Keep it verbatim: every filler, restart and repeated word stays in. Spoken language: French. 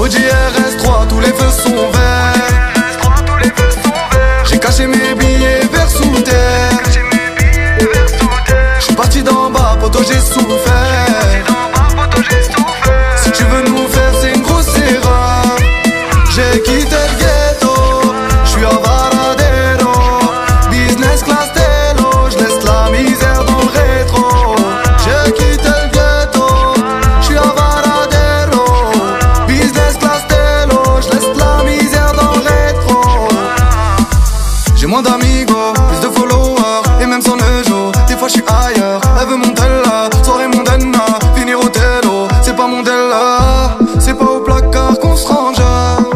Audi R S trois, tous les feux sont verts. J'ai caché mes billets vers sous terre. J'suis parti d'en bas, poto j'ai souffert. Si tu veux nous faire c'est une grosse erreur. J'ai quitté le ghetto, j'suis à Varadero. Business class télo, j'laisse la misère dans le rétro. J'ai quitté le ghetto, j'suis à Varadero. Business class télo, j'laisse la misère dans le rétro. J'ai moins d'amigos, plus de followers, et même sans le jour, des fois j'suis ailleurs. Elle veut mon